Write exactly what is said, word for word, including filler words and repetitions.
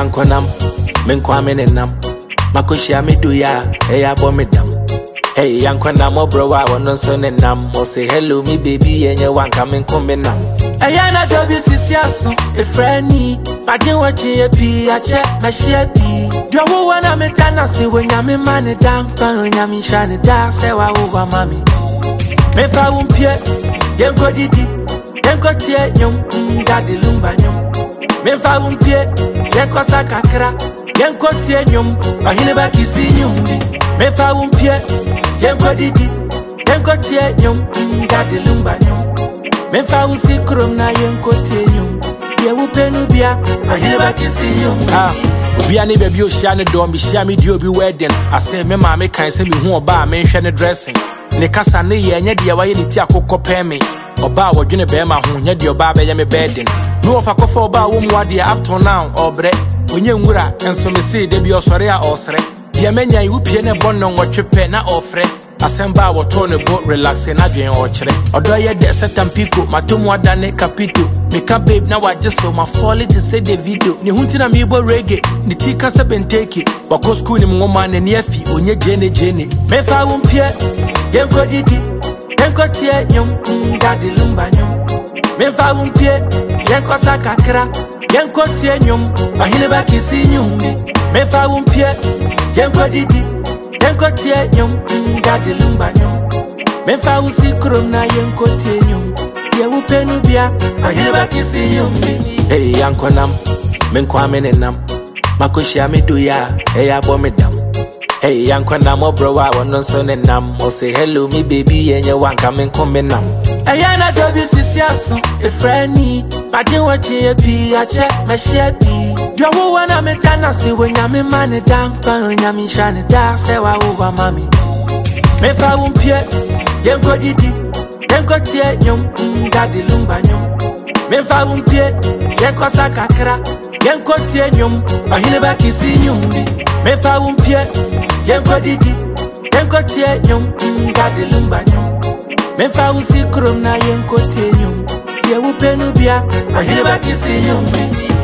yankonam, men kwame nenam. Makushia me do ya, hey abomedam. Hey yankonam obro wa wono so nenam. Mo say hello me baby and you want come come nam. Hey yana dobi sisiaso, e friendly. Majin wachi e pi a check my shepi. Do wo wana me kana si when ya me man down, when ya me shine down, say wa over mommy. Me fa umpie, yen ko didi, yen ko tie nyum, daddy lumba nyum. Me fa umpie, yen ko sakakra, yen ko tie nyum, ahine ba kisi nyum di. Me fa umpie, yen ko didi, yen ko tie nyum, daddy lumba nyum. Me fa usi krom na yen ko tie nyum, ye upenu bia, ahine ba kisi nyum. Ah. Obia ni baby o shia ne do, me shia me di obi wedding. I say me ma me kan say me hu oba me hwe ne dressing. Ne kasa ne ye nya de wa ye ne ti akokọ peme. Oba wodwene be ma ho nya de oba be ye me bedding. No of akofa oba wo mu ade up to now obre. Onye nwura enso me say de bi osore a osre. Ye menya yi upie ne bonno nwotwepe na ofre. Asemba woto ne bo relax na dwen o kire. Odo ye de setampiko matomu ada ne capito. Me ka babe na waje so ma fall to say the video. Ni hunti na me bo reggae. Ni tika se benteke. Wako school ni ngoma ne niefi onye jene jene. Me fa wumpie. Yen ko didi. Yen ko tie nyum. Daddy lumba nyum. Me fa wumpie. Yen ko sakakra. Yen ko tie nyum. Ahine ba kisi nyum ni. Me fa wumpie. Yen ko didi. Yen ko tie nyum. Daddy lumba nyum. Me fa usi krom na yen ko tie nyum. Ye upenu bia, ahine ba kisi nyum. Hey yankonam, men kwame nenam. Makushia me do ya, hey abomedam. Hey yankonam obro wa wono so nenam. Mo say hello me baby and you want come come nam. Hey yana dobi sisiaso, e friendly. Majin wachi e pi a check my shepi. Do wo wana me kana si when ya me man down, when ya me shine down, say wa over mommy. Me fa umpie, yen ko didi, yen ko tie nyum, daddy lumba nyum. Me fa umpie, yen ko sakakra, yen ko tie nyum, ahine ba kisi nyum di. Me fa umpie, yen ko didi, yen ko tie nyum, daddy lumba nyum. Me fa usi krom na yen ko tie nyum, ye upenu bia, ahine ba kisi nyum di.